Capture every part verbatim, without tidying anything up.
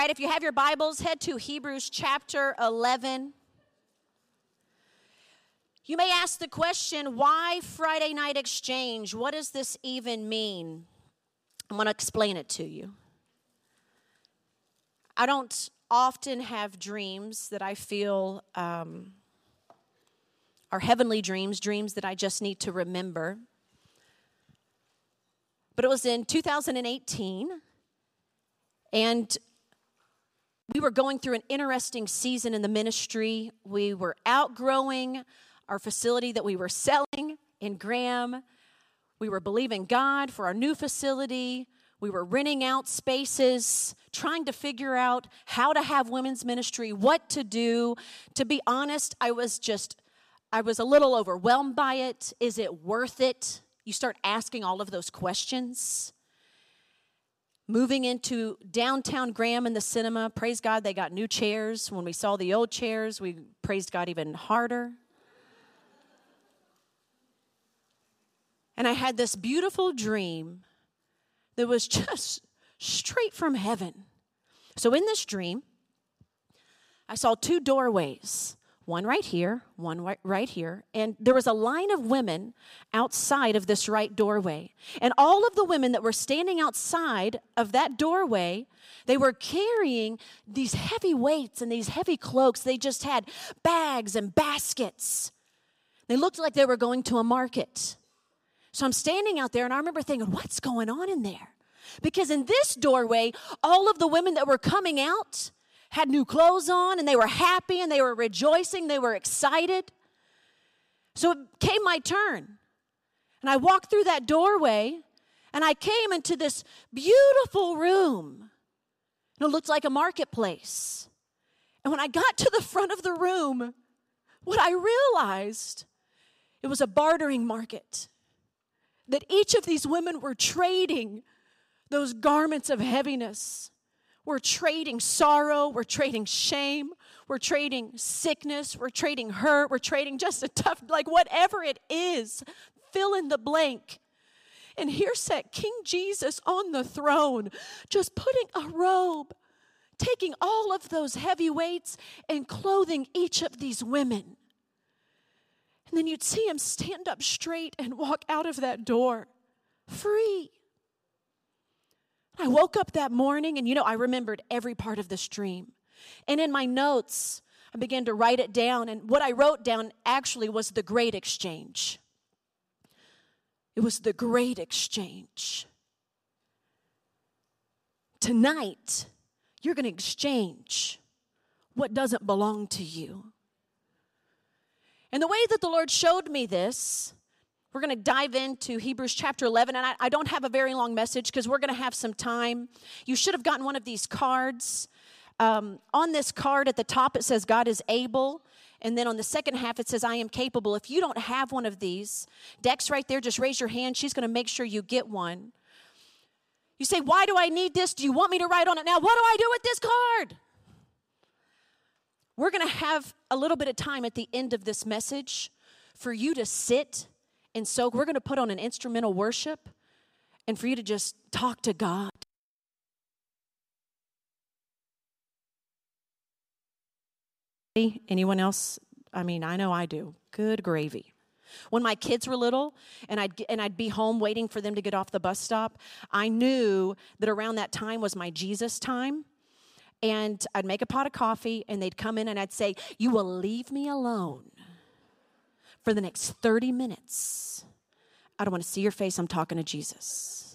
All right, if you have your Bibles, head to Hebrews chapter eleven. You may ask the question, why Friday night exchange? What does this even mean? I'm going to explain it to you. I don't often have dreams that I feel um, are heavenly dreams, dreams that I just need to remember. But it was in two thousand eighteen, and we were going through an interesting season in the ministry. We were outgrowing our facility that we were selling in Graham. We were believing God for our new facility. We were renting out spaces, trying to figure out how to have women's ministry, what to do. To be honest, I was just, I was a little overwhelmed by it. Is it worth it? You start asking all of those questions. Moving into downtown Graham in the cinema, praise God, they got new chairs. When we saw the old chairs, we praised God even harder. And I had this beautiful dream that was just straight from heaven. So in this dream, I saw two doorways, one right here, one right, right here, and there was a line of women outside of this right doorway. And all of the women that were standing outside of that doorway, they were carrying these heavy weights and these heavy cloaks. They just had bags and baskets. They looked like they were going to a market. So I'm standing out there, and I remember thinking, what's going on in there? Because in this doorway, all of the women that were coming out had new clothes on, and they were happy, and they were rejoicing, they were excited. So it came my turn. And I walked through that doorway, and I came into this beautiful room. And it looked like a marketplace. And when I got to the front of the room, what I realized, it was a bartering market. That each of these women were trading those garments of heaviness. We're trading sorrow, we're trading shame, we're trading sickness, we're trading hurt, we're trading just a tough, like whatever it is, fill in the blank. And here sat King Jesus on the throne, just putting a robe, taking all of those heavy weights and clothing each of these women. And then you'd see him stand up straight and walk out of that door, free. I woke up that morning, and you know, I remembered every part of this dream. And in my notes, I began to write it down. And what I wrote down actually was the great exchange. It was the great exchange. Tonight, you're going to exchange what doesn't belong to you. And the way that the Lord showed me this, we're going to dive into Hebrews chapter eleven, and I, I don't have a very long message because we're going to have some time. You should have gotten one of these cards. Um, on this card at the top, it says God is able, and then on the second half, it says I am capable. If you don't have one of these, Dex right there, just raise your hand. She's going to make sure you get one. You say, why do I need this? Do you want me to write on it now? What do I do with this card? We're going to have a little bit of time at the end of this message for you to sit and soak. We're going to put on an instrumental worship and for you to just talk to God. Anyone else? I mean, I know I do. Good gravy. When my kids were little and I'd, and I'd be home waiting for them to get off the bus stop, I knew that around that time was my Jesus time. And I'd make a pot of coffee, and they'd come in, and I'd say, you will leave me alone for the next thirty minutes. I don't want to see your face. I'm talking to Jesus.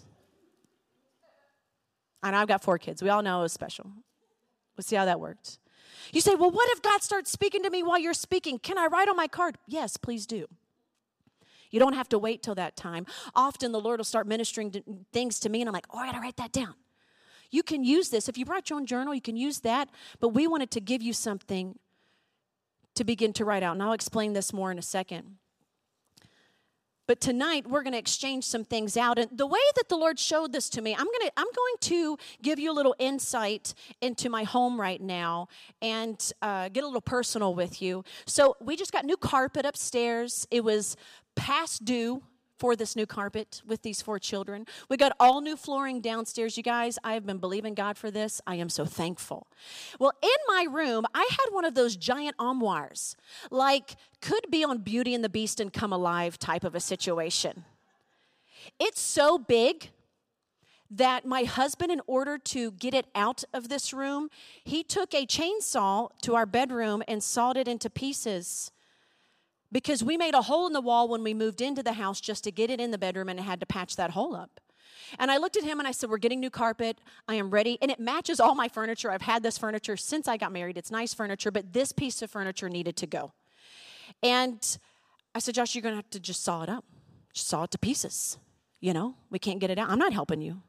And I've got four kids. We all know it was special. We'll see how that worked. You say, well, what if God starts speaking to me while you're speaking? Can I write on my card? Yes, please do. You don't have to wait till that time. Often the Lord will start ministering to things to me, and I'm like, oh, I got to write that down. You can use this. If you brought your own journal, you can use that. But we wanted to give you something to begin to write out. And I'll explain this more in a second. But tonight, we're going to exchange some things out. And the way that the Lord showed this to me, I'm going to I'm going to give you a little insight into my home right now and uh, get a little personal with you. So we just got new carpet upstairs. It was past due for this new carpet with these four children. We got all new flooring downstairs, you guys. I have been believing God for this. I am so thankful. Well, in my room, I had one of those giant armoires, like could be on Beauty and the Beast and Come Alive type of a situation. It's so big that my husband, in order to get it out of this room, he took a chainsaw to our bedroom and sawed it into pieces, because we made a hole in the wall when we moved into the house just to get it in the bedroom, and had to patch that hole up. And I looked at him and I said, we're getting new carpet. I am ready. And it matches all my furniture. I've had this furniture since I got married. It's nice furniture, but this piece of furniture needed to go. And I said, Josh, you're going to have to just saw it up. Just saw it to pieces. You know, we can't get it out. I'm not helping you.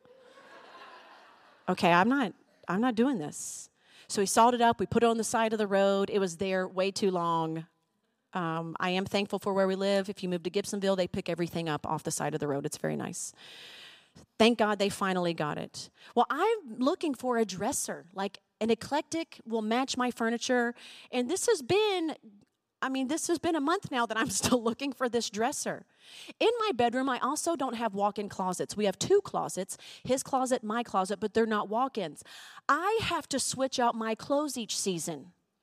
Okay, I'm not, I'm not doing this. So he sawed it up. We put it on the side of the road. It was there way too long. Um, I am thankful for where we live. If you move to Gibsonville, they pick everything up off the side of the road. It's very nice. Thank God they finally got it. Well, I'm looking for a dresser, like an eclectic will match my furniture. And this has been, I mean, this has been a month now that I'm still looking for this dresser. In my bedroom, I also don't have walk-in closets. We have two closets, his closet, my closet, but they're not walk-ins. I have to switch out my clothes each season.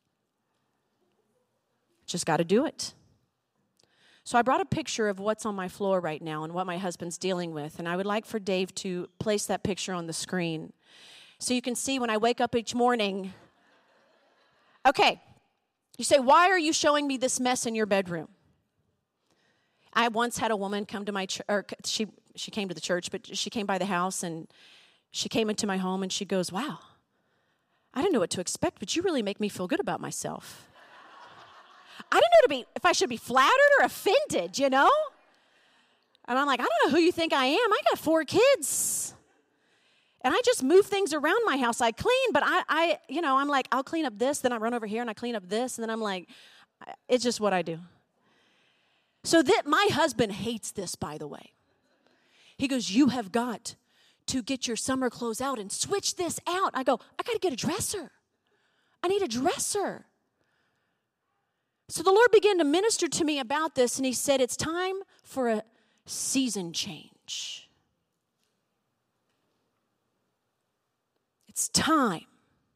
Just got to do it. So I brought a picture of what's on my floor right now and what my husband's dealing with, and I would like for Dave to place that picture on the screen so you can see when I wake up each morning. Okay, you say, why are you showing me this mess in your bedroom? I once had a woman come to my church, or she, she came to the church, but she came by the house, and she came into my home, and she goes, wow, I didn't know what to expect, but you really make me feel good about myself. I didn't know to be if I should be flattered or offended, you know? And I'm like, I don't know who you think I am. I got four kids. And I just move things around my house. I clean, but I, I, you know, I'm like, I'll clean up this, then I run over here and I clean up this, and then I'm like, it's just what I do. So that my husband hates this, by the way. He goes, you have got to get your summer clothes out and switch this out. I go, I got to get a dresser. I need a dresser. So the Lord began to minister to me about this, and he said, it's time for a season change. It's time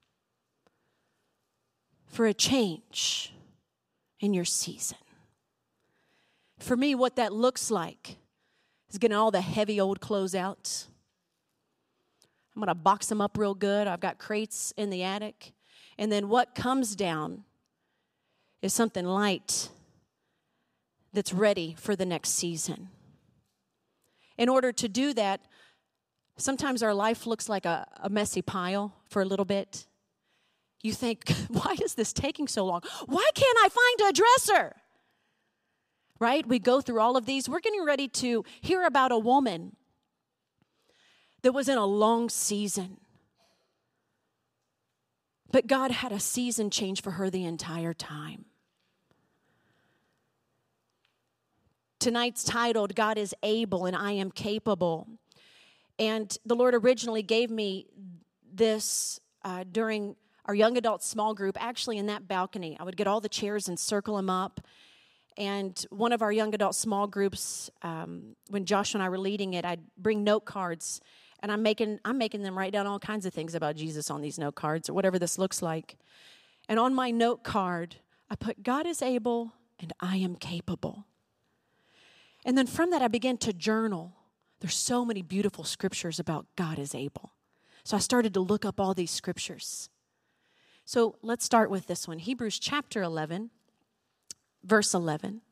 for a change in your season. For me, what that looks like is getting all the heavy old clothes out. I'm going to box them up real good. I've got crates in the attic. And then what comes down is something light that's ready for the next season. In order to do that, sometimes our life looks like a, a messy pile for a little bit. You think, why is this taking so long? Why can't I find a dresser? Right? We go through all of these. We're getting ready to hear about a woman that was in a long season. But God had a season change for her the entire time. Tonight's titled, God is Able and I Am Capable. And the Lord originally gave me this uh, during our young adult small group, actually in that balcony. I would get all the chairs and circle them up. And one of our young adult small groups, um, when Josh and I were leading it, I'd bring note cards. And I'm making I'm making them write down all kinds of things about Jesus on these note cards, or whatever this looks like. And on my note card, I put, God is able and I am capable. And then from that, I began to journal. There's so many beautiful scriptures about God is able. So I started to look up all these scriptures. So let's start with this one. Hebrews chapter eleven, verse eleven.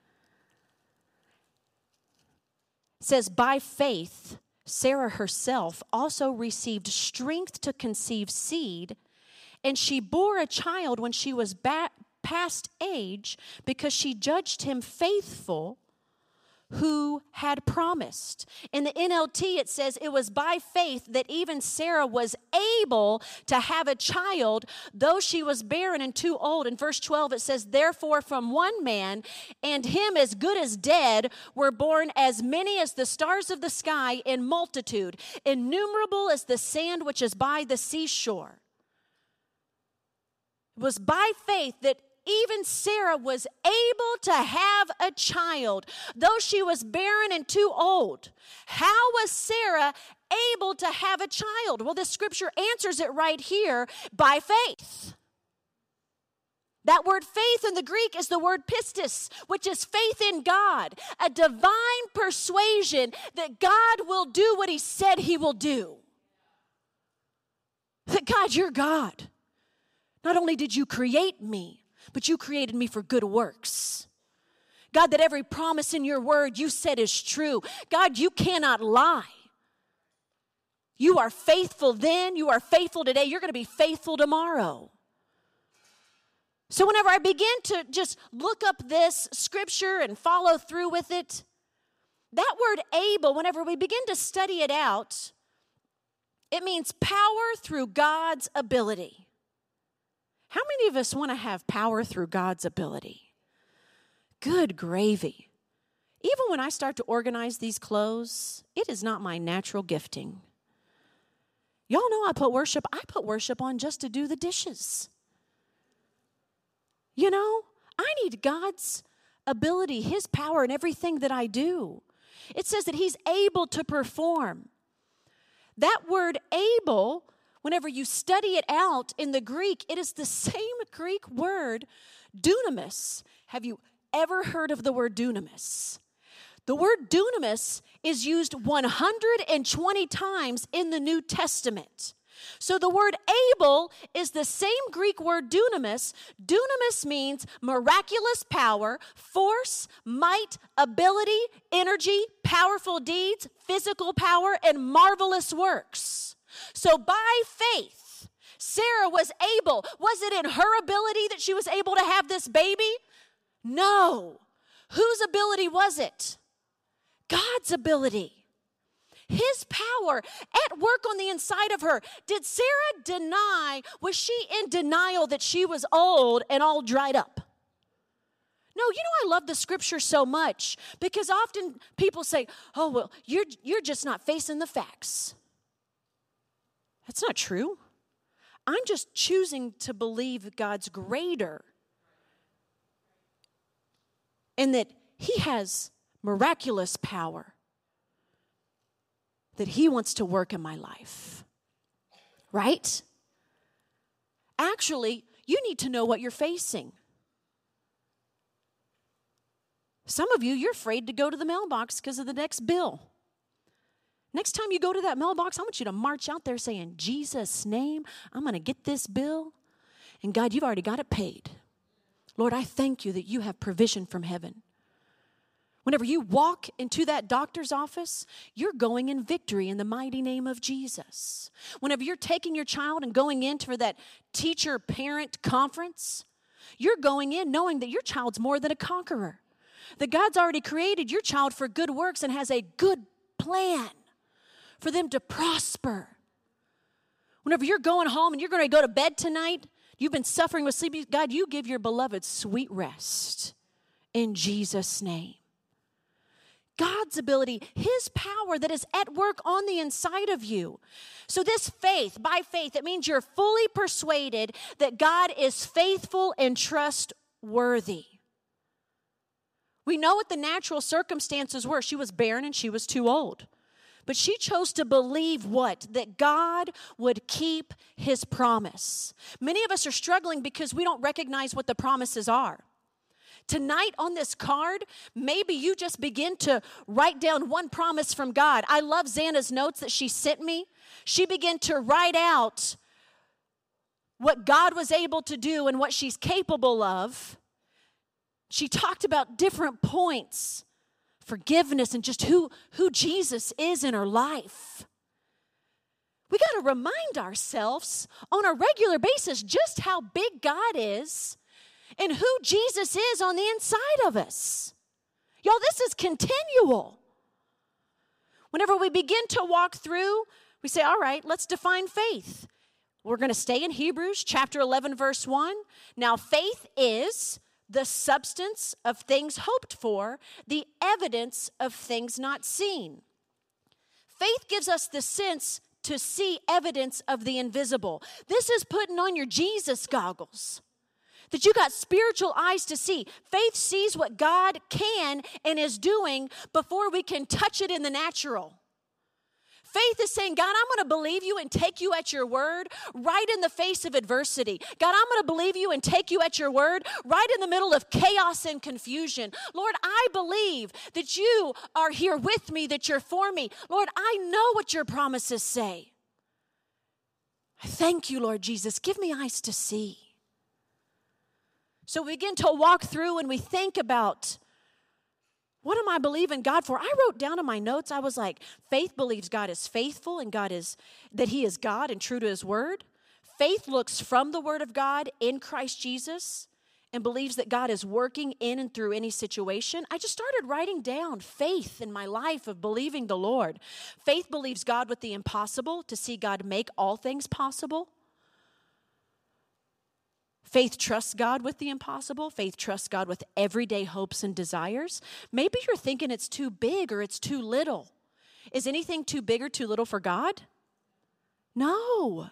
It says, by faith, Sarah herself also received strength to conceive seed, and she bore a child when she was ba- past age because she judged him faithful who had promised. In the N L T, it says it was by faith that even Sarah was able to have a child, though she was barren and too old. In verse twelve, it says, therefore from one man, and him as good as dead, were born as many as the stars of the sky in multitude, innumerable as the sand which is by the seashore. It was by faith that even Sarah was able to have a child, though she was barren and too old. How was Sarah able to have a child? Well, this scripture answers it right here, by faith. That word faith in the Greek is the word pistis, which is faith in God, a divine persuasion that God will do what he said he will do. That God, you're God. Not only did you create me, but you created me for good works. God, that every promise in your word you said is true. God, you cannot lie. You are faithful then, you are faithful today, you're going to be faithful tomorrow. So whenever I begin to just look up this scripture and follow through with it, that word able, whenever we begin to study it out, it means power through God's ability. How many of us want to have power through God's ability? Good gravy. Even when I start to organize these clothes, it is not my natural gifting. Y'all know I put worship, I put worship on just to do the dishes. You know, I need God's ability, his power in everything that I do. It says that he's able to perform. That word able, whenever you study it out in the Greek, it is the same Greek word, dunamis. Have you ever heard of the word dunamis? The word dunamis is used one hundred twenty times in the New Testament. So the word able is the same Greek word dunamis. Dunamis means miraculous power, force, might, ability, energy, powerful deeds, physical power, and marvelous works. So by faith, Sarah was able. Was it in her ability that she was able to have this baby? No. Whose ability was it? God's ability. His power at work on the inside of her. Did Sarah deny, was she in denial that she was old and all dried up? No, you know I love the scripture so much because often people say, oh, well, you're, you're just not facing the facts. That's not true. I'm just choosing to believe God's greater and that he has miraculous power that he wants to work in my life, right? Actually, you need to know what you're facing. Some of you, you're afraid to go to the mailbox because of the next bill. Next time you go to that mailbox, I want you to march out there saying, Jesus' name, I'm going to get this bill. And God, you've already got it paid. Lord, I thank you that you have provision from heaven. Whenever you walk into that doctor's office, you're going in victory in the mighty name of Jesus. Whenever you're taking your child and going in for that teacher-parent conference, you're going in knowing that your child's more than a conqueror. That God's already created your child for good works and has a good plan for them to prosper. Whenever you're going home and you're going to go to bed tonight, you've been suffering with sleep, God, you give your beloved sweet rest in Jesus' name. God's ability, his power that is at work on the inside of you. So this faith, by faith, it means you're fully persuaded that God is faithful and trustworthy. We know what the natural circumstances were. She was barren and she was too old. But she chose to believe what? That God would keep his promise. Many of us are struggling because we don't recognize what the promises are. Tonight on this card, maybe you just begin to write down one promise from God. I love Xana's notes that she sent me. She began to write out what God was able to do and what she's capable of. She talked about different points, forgiveness, and just who, who Jesus is in her life. We got to remind ourselves on a regular basis just how big God is and who Jesus is on the inside of us. Y'all, this is continual. Whenever we begin to walk through, we say, all right, let's define faith. We're going to stay in Hebrews chapter eleven, verse one. Now, faith is the substance of things hoped for, the evidence of things not seen. Faith gives us the sense to see evidence of the invisible. This is putting on your Jesus goggles. That you got spiritual eyes to see. Faith sees what God can and is doing before we can touch it in the natural. Faith is saying, God, I'm going to believe you and take you at your word right in the face of adversity. God, I'm going to believe you and take you at your word right in the middle of chaos and confusion. Lord, I believe that you are here with me, that you're for me. Lord, I know what your promises say. I thank you, Lord Jesus. Give me eyes to see. So we begin to walk through and we think about, what am I believing God for? I wrote down in my notes, I was like, faith believes God is faithful and God is, that he is God and true to his word. Faith looks from the word of God in Christ Jesus and believes that God is working in and through any situation. I just started writing down faith in my life of believing the Lord. Faith believes God with the impossible, to see God make all things possible. Faith trusts God with the impossible. Faith trusts God with everyday hopes and desires. Maybe you're thinking it's too big or it's too little. Is anything too big or too little for God? No.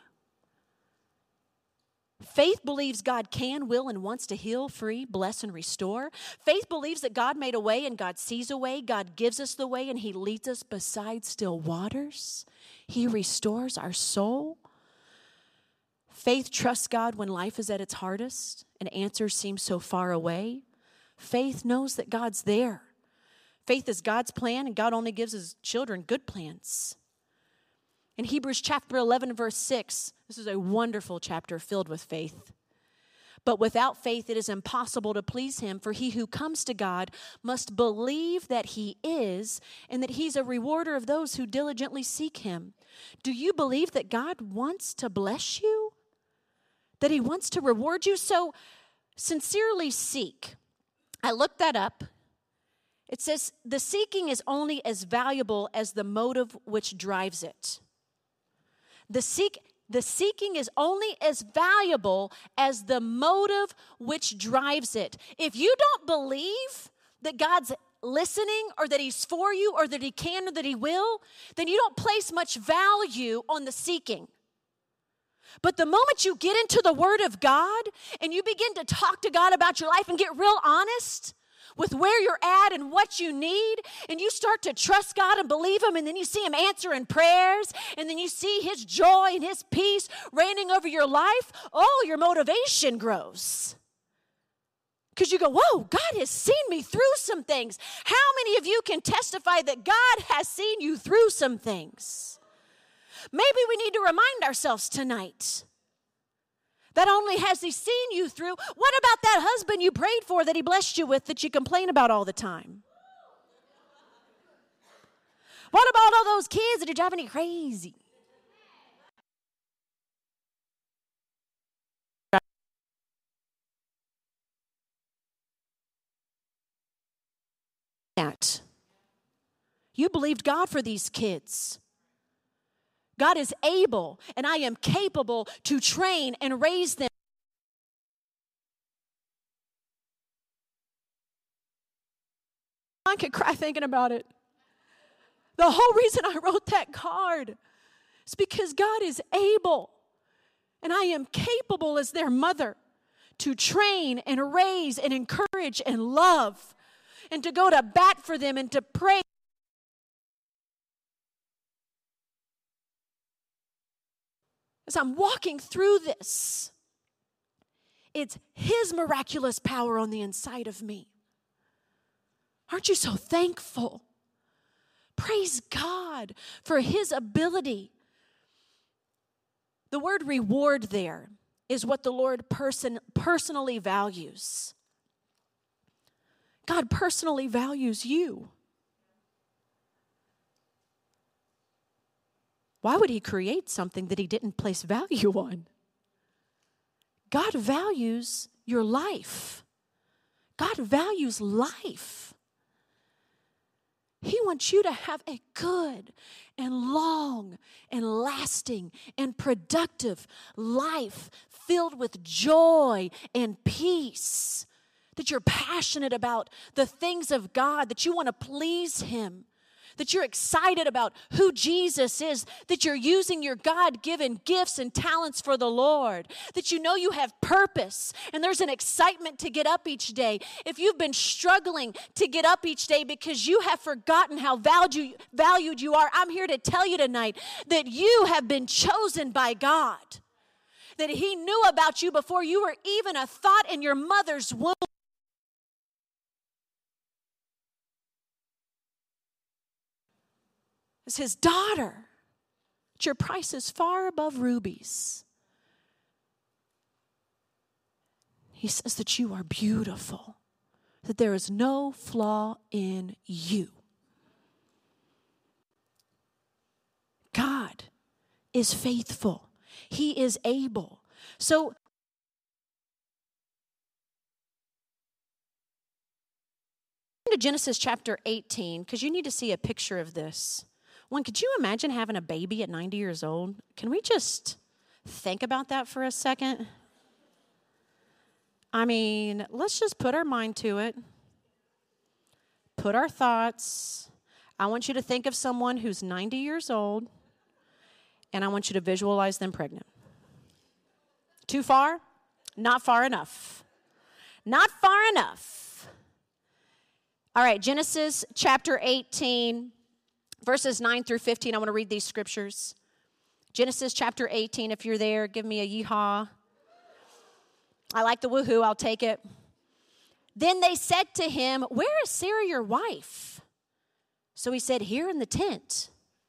Faith believes God can, will, and wants to heal, free, bless, and restore. Faith believes that God made a way and God sees a way. God gives us the way and he leads us beside still waters. He restores our soul. Faith trusts God when life is at its hardest and answers seem so far away. Faith knows that God's there. Faith is God's plan, and God only gives his children good plans. In Hebrews chapter eleven, verse six, this is a wonderful chapter filled with faith. But without faith, it is impossible to please him, for he who comes to God must believe that he is, and that he's a rewarder of those who diligently seek him. Do you believe that God wants to bless you? That he wants to reward you? So sincerely seek. I looked that up. It says the seeking is only as valuable as the motive which drives it. The seek, the seeking is only as valuable as the motive which drives it. If you don't believe that God's listening or that he's for you or that he can or that he will, then you don't place much value on the seeking. But the moment you get into the Word of God and you begin to talk to God about your life and get real honest with where you're at and what you need, and you start to trust God and believe him, and then you see him answering prayers, and then you see his joy and his peace reigning over your life, oh, your motivation grows. Because you go, whoa, God has seen me through some things. How many of you can testify that God has seen you through some things? Maybe we need to remind ourselves tonight that only has he seen you through. What about that husband you prayed for that he blessed you with that you complain about all the time? What about all those kids that are driving you crazy? That you believed God for these kids. God is able, and I am capable to train and raise them. I could cry thinking about it. The whole reason I wrote that card is because God is able, and I am capable as their mother to train and raise and encourage and love and to go to bat for them and to pray. As I'm walking through this, it's his miraculous power on the inside of me. Aren't you so thankful? Praise God for his ability. The word reward there is what the Lord person, personally values. God personally values you. Why would he create something that he didn't place value on? God values your life. God values life. He wants you to have a good and long and lasting and productive life filled with joy and peace. That you're passionate about the things of God, that you want to please him. that you're excited about who Jesus is, that you're using your God-given gifts and talents for the Lord, that you know you have purpose, and there's an excitement to get up each day. If you've been struggling to get up each day because you have forgotten how valued, valued you are, I'm here to tell you tonight that you have been chosen by God, that He knew about you before you were even a thought in your mother's womb. As His daughter, that your price is far above rubies. He says that you are beautiful, that there is no flaw in you. God is faithful. He is able. So, to Genesis chapter eighteen, because you need to see a picture of this. One, could you imagine having a baby at ninety years old? Can we just think about that for a second? I mean, let's just put our mind to it. Put our thoughts. I want you to think of someone who's ninety years old, and I want you to visualize them pregnant. Too far? Not far enough. Not far enough. All right, Genesis chapter eighteen. Verses nine through fifteen, I want to read these scriptures. Genesis chapter eighteen, if you're there, give me a yeehaw. I like the woohoo, I'll take it. Then they said to him, "Where is Sarah your wife?" So he said, "Here in the tent."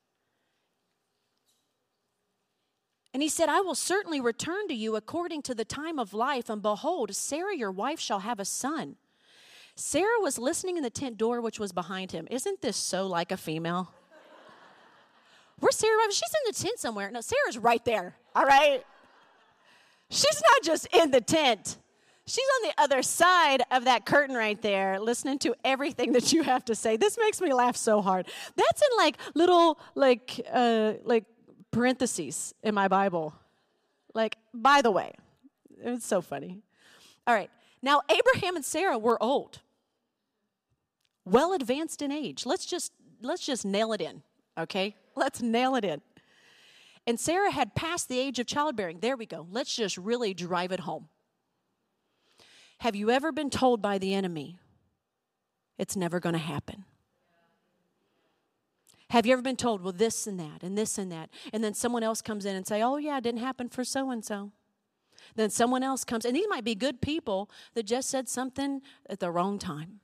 And he said, "I will certainly return to you according to the time of life, and behold, Sarah your wife shall have a son." Sarah was listening in the tent door, which was behind him. Isn't this so like a female? Where's Sarah? She's in the tent somewhere. No, Sarah's right there, all right? She's not just in the tent. She's on the other side of that curtain right there, listening to everything that you have to say. This makes me laugh so hard. That's in like little, like, uh, like parentheses in my Bible. Like, by the way, it's so funny. All right. Now, Abraham and Sarah were old, well advanced in age. Let's just let's just nail it in, okay? Let's nail it in. And Sarah had passed the age of childbearing. There we go. Let's just really drive it home. Have you ever been told by the enemy, it's never going to happen? Have you ever been told, well, this and that, and this and that, and then someone else comes in and say, oh, yeah, it didn't happen for so-and-so. Then someone else comes, and these might be good people that just said something at the wrong time.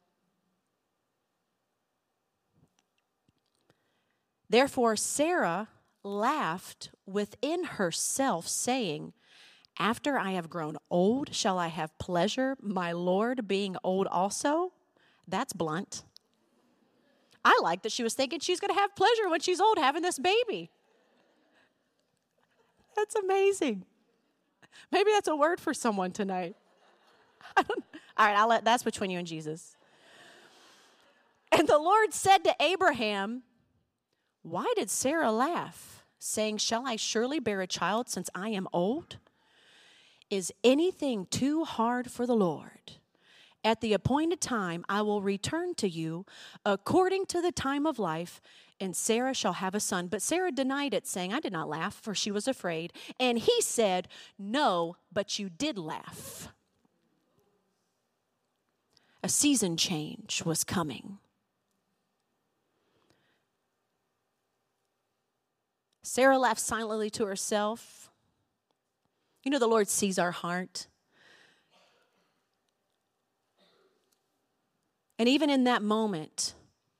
Therefore, Sarah laughed within herself, saying, after I have grown old, shall I have pleasure, my Lord being old also? That's blunt. I like that she was thinking she's going to have pleasure when she's old having this baby. That's amazing. Maybe that's a word for someone tonight. I don't, all right, I'll let, that's between you and Jesus. And the Lord said to Abraham, why did Sarah laugh, saying, shall I surely bear a child since I am old? Is anything too hard for the Lord? At the appointed time, I will return to you according to the time of life, and Sarah shall have a son. But Sarah denied it, saying, I did not laugh, for she was afraid. And he said, no, but you did laugh. A season change was coming. Sarah laughed silently to herself. You know, the Lord sees our heart. And even in that moment,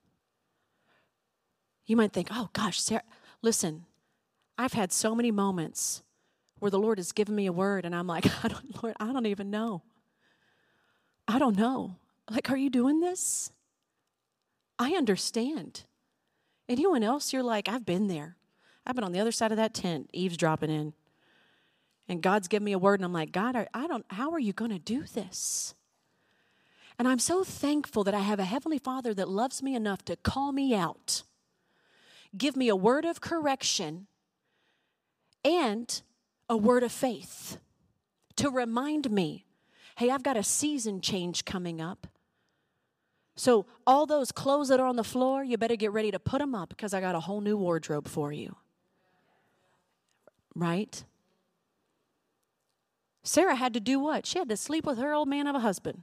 you might think, oh gosh, Sarah, listen, I've had so many moments where the Lord has given me a word and I'm like, I don't, Lord, I don't even know. I don't know. Like, are you doing this? I understand. Anyone else, you're like, I've been there. I've been on the other side of that tent, eavesdropping in. And God's given me a word and I'm like, God, I, I don't, how are you going to do this? And I'm so thankful that I have a Heavenly Father that loves me enough to call me out, give me a word of correction, and a word of faith to remind me, hey, I've got a season change coming up. So all those clothes that are on the floor, you better get ready to put them up because I got a whole new wardrobe for you. Right? Sarah had to do what? She had to sleep with her old man of a husband.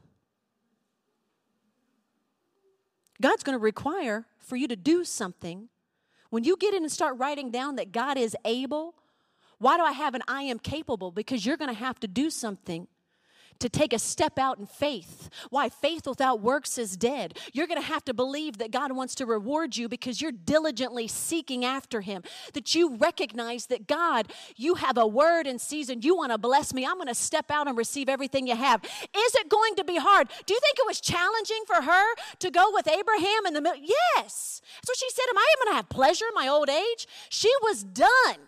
God's going to require for you to do something. When you get in and start writing down that God is able, why do I have an I am capable? Because you're going to have to do something to take a step out in faith. Why? Faith without works is dead. You're going to have to believe that God wants to reward you because you're diligently seeking after Him. That you recognize that God, you have a word in season. You want to bless me. I'm going to step out and receive everything you have. Is it going to be hard? Do you think it was challenging for her to go with Abraham in the middle? Yes. That's what she said. Am I even going to have pleasure in my old age? She was done.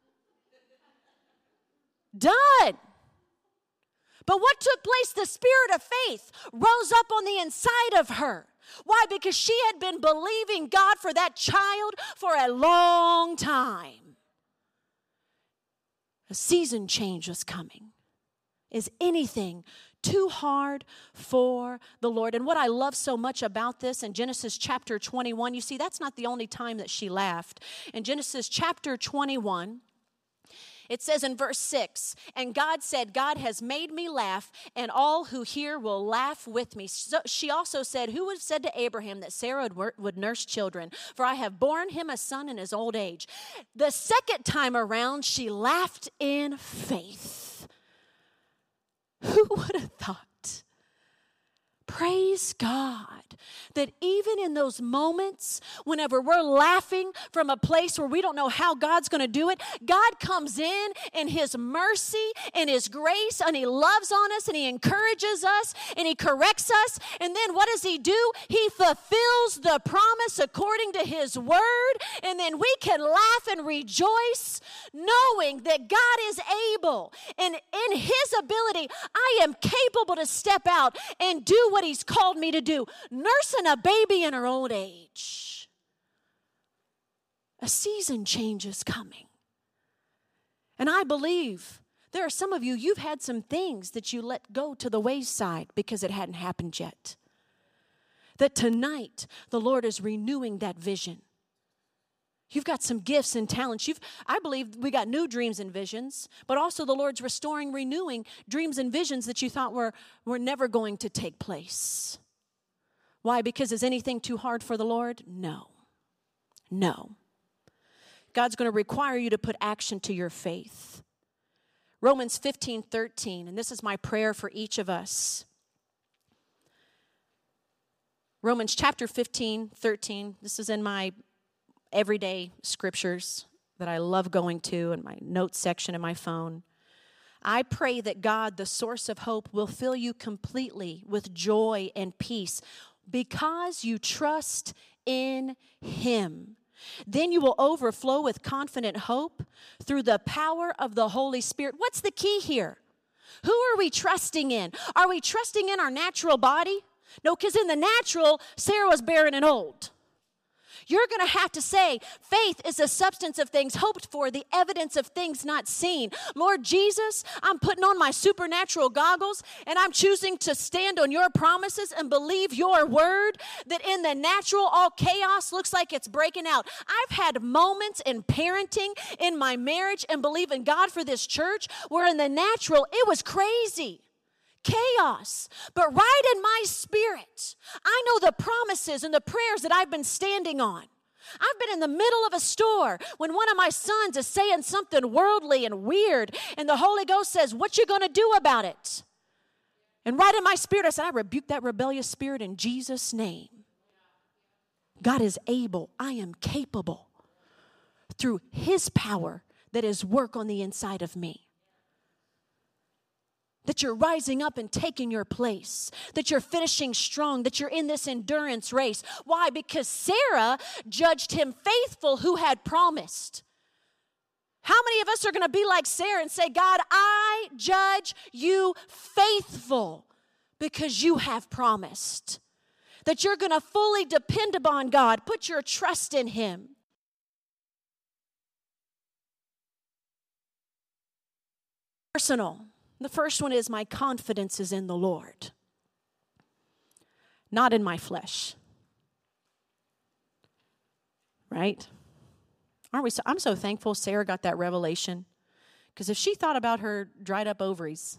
Done. But what took place? The spirit of faith rose up on the inside of her. Why? Because she had been believing God for that child for a long time. A season change was coming. Is anything too hard for the Lord? And what I love so much about this in Genesis chapter twenty-one, you see, that's not the only time that she laughed. In Genesis chapter twenty-one, it says in verse six, and God said, God has made me laugh, and all who hear will laugh with me. So she also said, who would have said to Abraham that Sarah would, would nurse children? For I have borne him a son in his old age. The second time around, she laughed in faith. Who would have thought? Praise God that even in those moments, whenever we're laughing from a place where we don't know how God's going to do it, God comes in in His mercy and His grace, and He loves on us and He encourages us and He corrects us. And then what does He do? He fulfills the promise according to His word. And then we can laugh and rejoice knowing that God is able. And in His ability, I am capable to step out and do what He's called me to do. Nursing a baby in her old age. A season change is coming. And I believe there are some of you, you've had some things that you let go to the wayside because it hadn't happened yet. That tonight the Lord is renewing that vision. You've got some gifts and talents. You've, I believe we got new dreams and visions, but also the Lord's restoring, renewing dreams and visions that you thought were, were never going to take place. Why? Because is anything too hard for the Lord? No. No. God's going to require you to put action to your faith. Romans fifteen thirteen, and this is my prayer for each of us. Romans chapter fifteen thirteen, this is in my everyday scriptures that I love going to in my notes section in my phone. I pray that God, the source of hope, will fill you completely with joy and peace because you trust in Him. Then you will overflow with confident hope through the power of the Holy Spirit. What's the key here? Who are we trusting in? Are we trusting in our natural body? No, because in the natural, Sarah was barren and old. You're going to have to say, faith is the substance of things hoped for, the evidence of things not seen. Lord Jesus, I'm putting on my supernatural goggles, and I'm choosing to stand on your promises and believe your word, that in the natural, all chaos looks like it's breaking out. I've had moments in parenting, in my marriage, and believing God for this church, where in the natural, it was crazy. Chaos. But right in my spirit, I know the promises and the prayers that I've been standing on. I've been in the middle of a store when one of my sons is saying something worldly and weird, and the Holy Ghost says, what you going to do about it? And right in my spirit, I said, I rebuke that rebellious spirit in Jesus' name. God is able. I am capable through His power that is work on the inside of me. That you're rising up and taking your place. That you're finishing strong. That you're in this endurance race. Why? Because Sarah judged him faithful who had promised. How many of us are going to be like Sarah and say, God, I judge you faithful because you have promised. That you're going to fully depend upon God. Put your trust in Him. Personal. The first one is my confidence is in the Lord. not in my flesh. Right? Aren't we so, I'm so thankful Sarah got that revelation. Because if she thought about her dried up ovaries,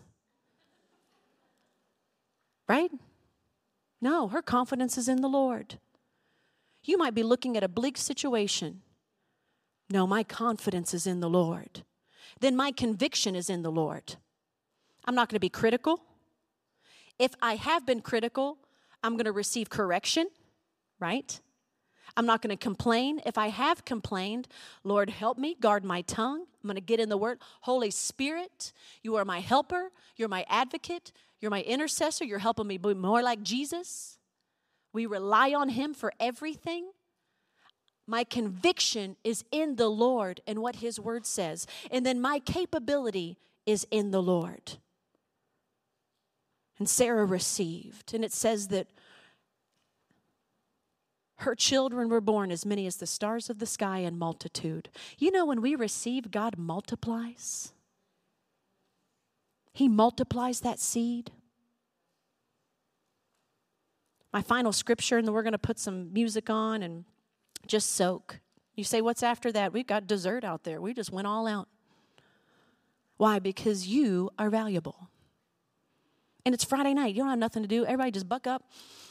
right? No, her confidence is in the Lord. You might be looking at a bleak situation. No, my confidence is in the Lord. Then my conviction is in the Lord. I'm not going to be critical. If I have been critical, I'm going to receive correction, right? I'm not going to complain. If I have complained, Lord, help me, guard my tongue. I'm going to get in the Word. Holy Spirit, you are my helper. You're my advocate. You're my intercessor. You're helping me be more like Jesus. We rely on Him for everything. My conviction is in the Lord and what His Word says. And then my capability is in the Lord. And Sarah received. And it says that her children were born as many as the stars of the sky in multitude. You know, when we receive, God multiplies. He multiplies that seed. My final scripture, and then we're going to put some music on and just soak. You say, what's after that? We've got dessert out there. We just went all out. Why? Because you are valuable. And it's Friday night. You don't have nothing to do. Everybody just buck up.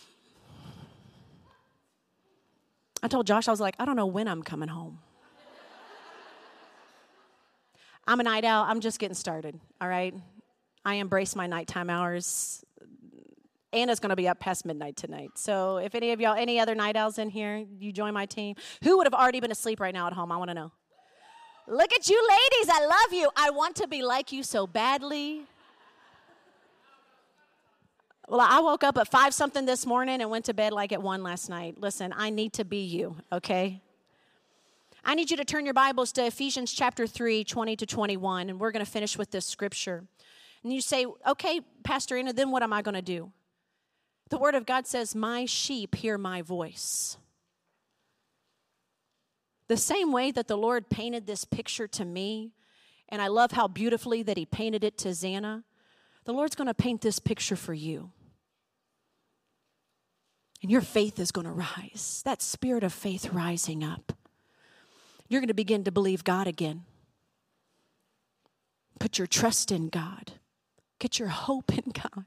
I told Josh, I was like, I don't know when I'm coming home. I'm a night owl. I'm just getting started, all right? I embrace my nighttime hours. Anna's going to be up past midnight tonight. So if any of y'all, any other night owls in here, you join my team. Who would have already been asleep right now at home? I want to know. Look at you ladies. I love you. I want to be like you so badly. Well, I woke up at five something this morning and went to bed like at one last night. Listen, I need to be you, okay? I need you to turn your Bibles to Ephesians chapter three, twenty to twenty-one, and we're going to finish with this scripture. And you say, okay, Pastor Anna, then what am I going to do? The Word of God says, my sheep hear my voice. The same way that the Lord painted this picture to me, and I love how beautifully that He painted it to Xana, the Lord's going to paint this picture for you. And your faith is going to rise. That spirit of faith rising up. You're going to begin to believe God again. Put your trust in God. Get your hope in God.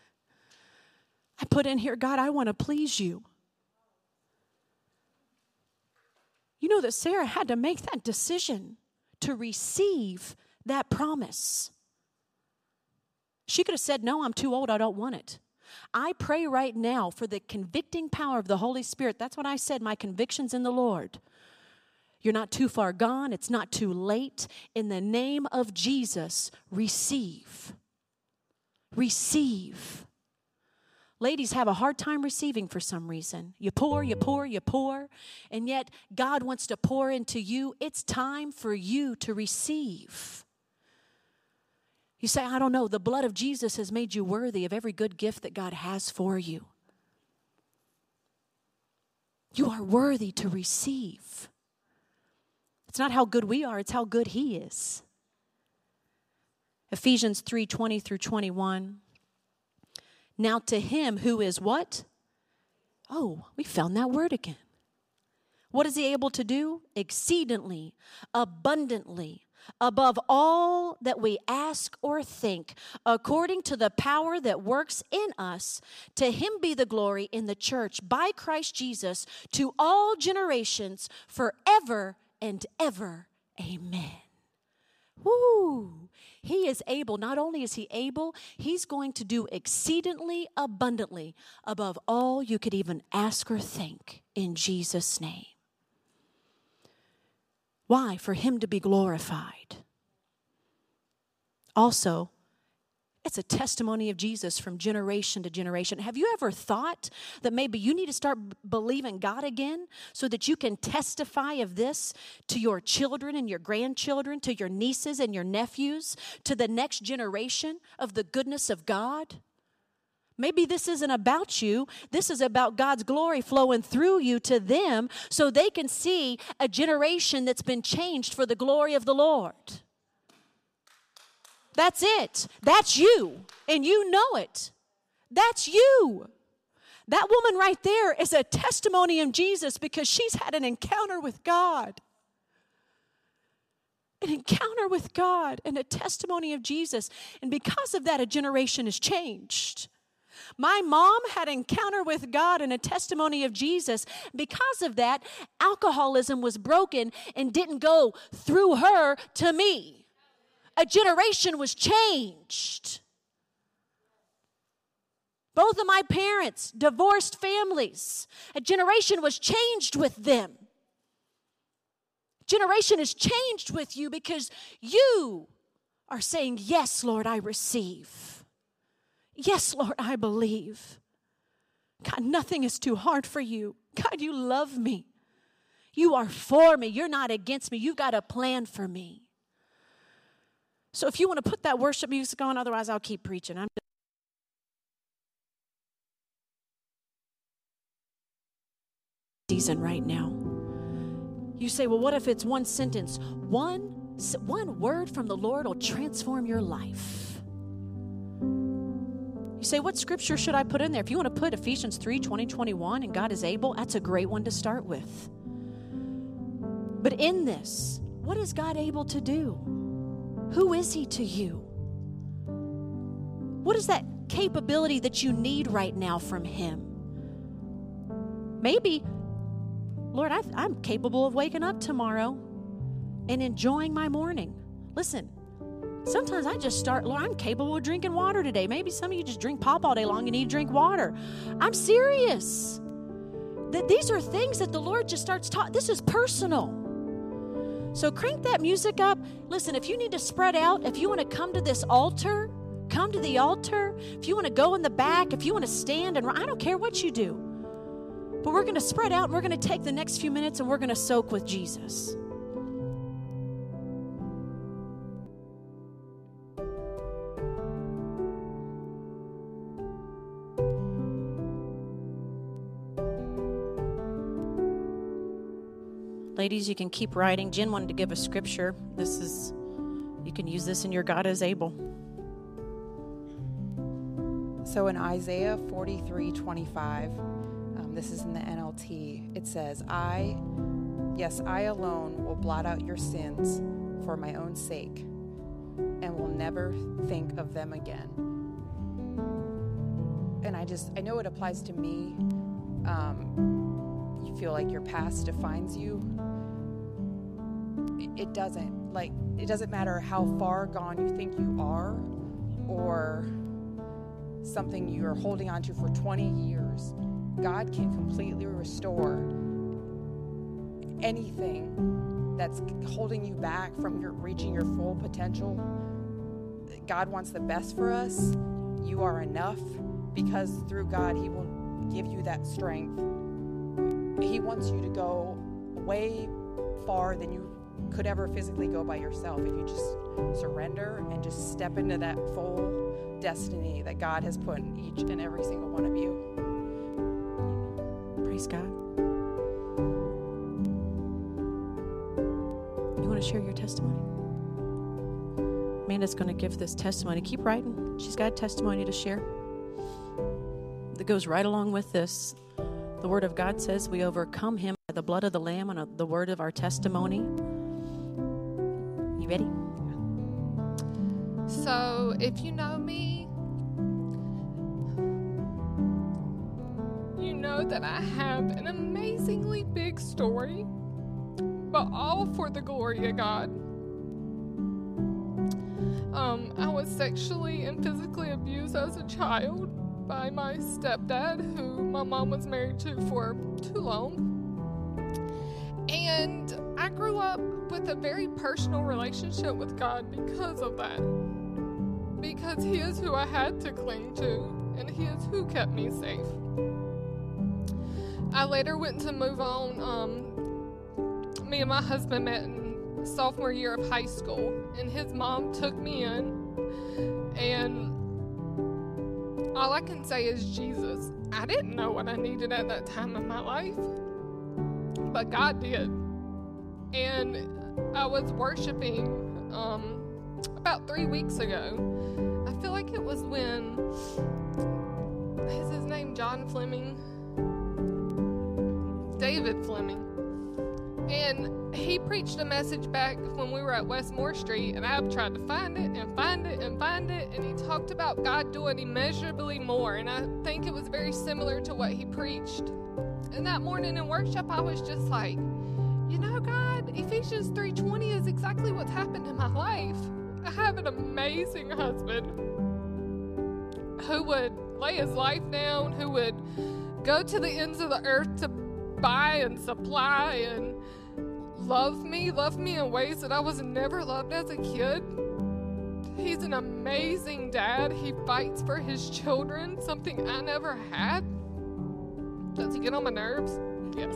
I put in here, God, I want to please you. You know that Sarah had to make that decision to receive that promise. She could have said, no, I'm too old, I don't want it. I pray right now for the convicting power of the Holy Spirit. That's what I said, my conviction's in the Lord. You're not too far gone. It's not too late. In the name of Jesus, receive. Receive. Ladies have a hard time receiving for some reason. You pour, you pour, you pour, and yet God wants to pour into you. It's time for you to receive. You say, I don't know, the blood of Jesus has made you worthy of every good gift that God has for you. You are worthy to receive. It's not how good we are, it's how good He is. Ephesians three, twenty through twenty-one. Now to Him who is what? Oh, we found that word again. What is He able to do? Exceedingly, abundantly, above all that we ask or think, according to the power that works in us. To Him be the glory in the church by Christ Jesus to all generations forever and ever. Amen. Woo! He is able. Not only is He able, He's going to do exceedingly abundantly above all you could even ask or think in Jesus' name. Why? For Him to be glorified. Also, it's a testimony of Jesus from generation to generation. Have you ever thought that maybe you need to start b- believing God again so that you can testify of this to your children and your grandchildren, to your nieces and your nephews, to the next generation of the goodness of God? Maybe this isn't about you. This is about God's glory flowing through you to them so they can see a generation that's been changed for the glory of the Lord. That's it. That's you. And you know it. That's you. That woman right there is a testimony of Jesus because she's had an encounter with God. An encounter with God and a testimony of Jesus. And because of that, a generation has changed. My mom had an encounter with God and a testimony of Jesus. Because of that, alcoholism was broken and didn't go through her to me. A generation was changed. Both of my parents, divorced families. A generation was changed with them. Generation is changed with you because you are saying, yes, Lord, I receive. Yes, Lord, I believe. God, nothing is too hard for you. God, you love me. You are for me. You're not against me. You've got a plan for me. So if you want to put that worship music on, otherwise I'll keep preaching. I'm season right now. You say, well, what if it's one sentence? One, one word from the Lord will transform your life. You say, what scripture should I put in there? If you want to put Ephesians three, twenty, twenty-one, and God is able, that's a great one to start with. But in this, what is God able to do? Who is he to you? What is that capability that you need right now from him? Maybe, Lord, I, I'm capable of waking up tomorrow and enjoying my morning. Listen, sometimes I just start, Lord, I'm capable of drinking water today. Maybe some of you just drink pop all day long and need to drink water. I'm serious. That these are things that the Lord just starts talking. This is personal. So crank that music up. Listen, if you need to spread out, if you want to come to this altar, come to the altar. If you want to go in the back, if you want to stand and I don't care what you do. But we're going to spread out and we're going to take the next few minutes and we're going to soak with Jesus. Ladies, you can keep writing. Jen wanted to give a scripture. This is, you can use this in your God is able. So in Isaiah forty-three twenty-five, um, this is in the N L T, it says, I, yes, I alone will blot out your sins for my own sake and will never think of them again. And I just, I know it applies to me. Um, you feel like your past defines you. It, it doesn't. Like, it doesn't matter how far gone you think you are or something you're holding on to for twenty years. God can completely restore anything that's holding you back from your reaching your full potential. God wants the best for us. You are enough because through God, He will give you that strength. He wants you to go way far than you could ever physically go by yourself if you just surrender and just step into that full destiny that God has put in each and every single one of you. Praise God. You want to share your testimony? Amanda's going to give this testimony. Keep writing. She's got a testimony to share that goes right along with this. The Word of God says we overcome Him by the blood of the Lamb and the word of our testimony. You ready? So, if you know me, you know that I have an amazingly big story, but all for the glory of God. Um, I was sexually and physically abused as a child by my stepdad, who my mom was married to for too long. And I grew up with a very personal relationship with God because of that. Because He is who I had to cling to, and He is who kept me safe. I later went to move on. Um, me and my husband met in sophomore year of high school, and his mom took me in, and all I can say is Jesus. I didn't know what I needed at that time in my life, but God did. And I was worshiping um, about three weeks ago. I feel like it was when, is his name Josh? John Fleming, David Fleming. And he preached a message back when we were at Westmore Street, and I've tried to find it and find it and find it, and he talked about God doing immeasurably more, and I think it was very similar to what he preached. And that morning in worship, I was just like, you know, God, Ephesians three twenty is exactly what's happened in my life. I have an amazing husband who would lay his life down, who would go to the ends of the earth to buy and supply and love me, love me in ways that I was never loved as a kid. He's an amazing dad. He fights for his children, something I never had. Does he get on my nerves? Yes.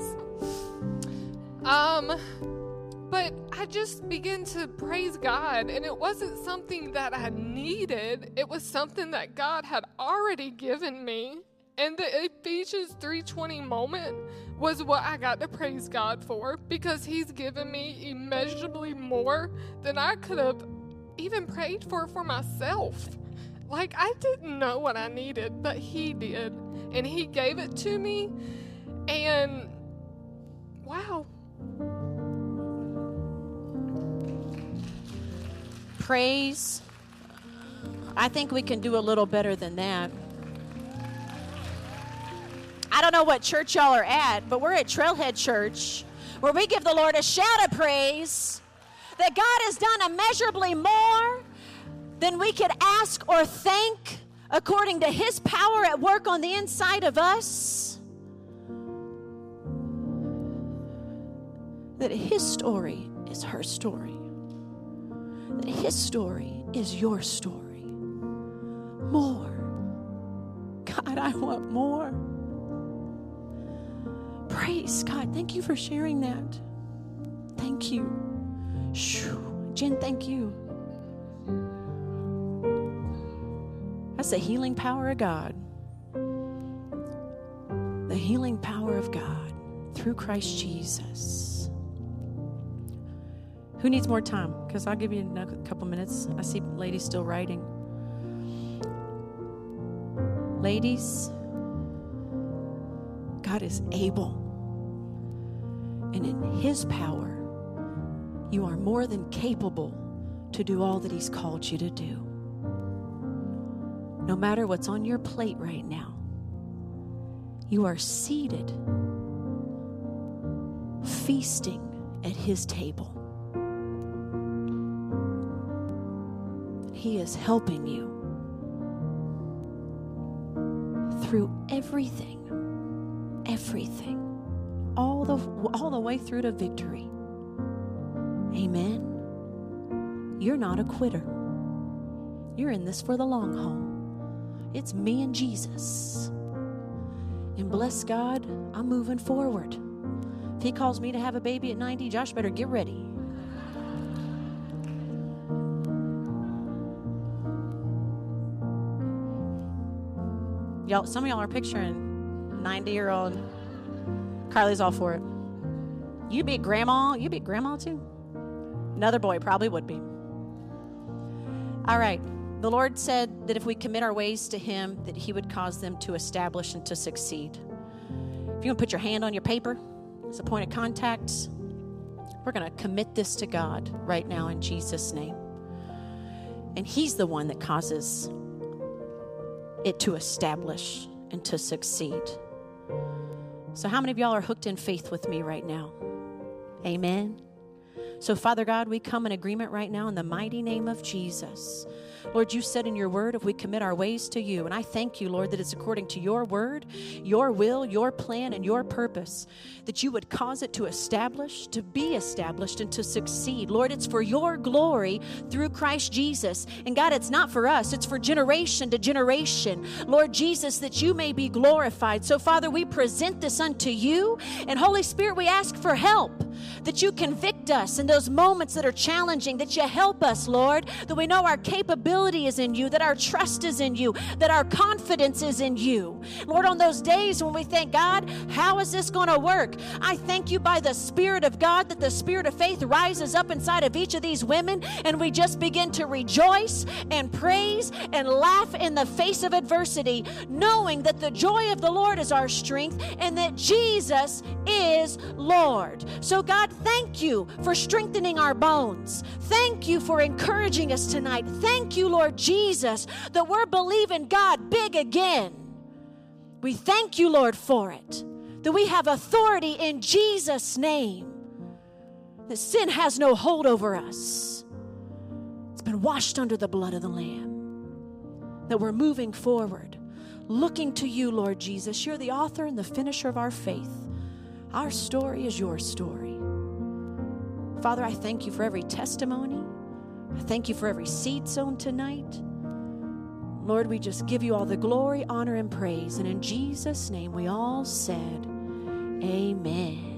Um, but I just began to praise God, and it wasn't something that I needed. It was something that God had already given me. And the Ephesians three twenty moment was what I got to praise God for, because he's given me immeasurably more than I could have even prayed for for myself. Like, I didn't know what I needed, but he did. And he gave it to me. And wow. Praise. I think we can do a little better than that. I don't know what church y'all are at, but we're at Trailhead Church, where we give the Lord a shout of praise that God has done immeasurably more than we could ask or think, according to his power at work on the inside of us. That his story is her story. That his story is your story. More. God, I want more. Praise God. Thank you for sharing that. Thank you. Shoo. Jen, thank you. That's the healing power of God. The healing power of God through Christ Jesus. Who needs more time? Because I'll give you a couple minutes. I see ladies still writing. Ladies, God is able. And in his power, you are more than capable to do all that he's called you to do. No matter what's on your plate right now, you are seated, feasting at his table. He is helping you through everything, everything, all the all the way through to victory. Amen. You're not a quitter. You're in this for the long haul. It's me and Jesus. And bless God, I'm moving forward. If he calls me to have a baby at ninety, Josh better get ready. Y'all, some of y'all are picturing ninety-year-old. Carly's all for it. You be grandma. You be grandma too. Another boy probably would be. All right. The Lord said that if we commit our ways to him, that he would cause them to establish and to succeed. If you want to put your hand on your paper as a point of contact, we're going to commit this to God right now in Jesus' name. And he's the one that causes it to establish and to succeed. So how many of y'all are hooked in faith with me right now? Amen. So Father God, we come in agreement right now in the mighty name of Jesus. Lord, you said in your word, if we commit our ways to you, and I thank you, Lord, that it's according to your word, your will, your plan, and your purpose, that you would cause it to establish, to be established, and to succeed. Lord, it's for your glory through Christ Jesus. And God, it's not for us, it's for generation to generation. Lord Jesus, that you may be glorified. So Father, we present this unto you, and Holy Spirit, we ask for help, that you convict convict us in those moments that are challenging, that you help us, Lord, that we know our capability is in you, that our trust is in you, that our confidence is in you. Lord, on those days when we think, God, how is this going to work? I thank you by the Spirit of God that the Spirit of faith rises up inside of each of these women, and we just begin to rejoice and praise and laugh in the face of adversity, knowing that the joy of the Lord is our strength and that Jesus is Lord. So God, thank you for strengthening our bones. Thank you for encouraging us tonight. Thank you, Lord Jesus, that we're believing God big again. We thank you, Lord, for it, that we have authority in Jesus' name, that sin has no hold over us. It's been washed under the blood of the Lamb, that we're moving forward, looking to you, Lord Jesus. You're the author and the finisher of our faith. Our story is your story. Father, I thank you for every testimony. I thank you for every seed sown tonight. Lord, we just give you all the glory, honor, and praise. And in Jesus' name we all said, amen.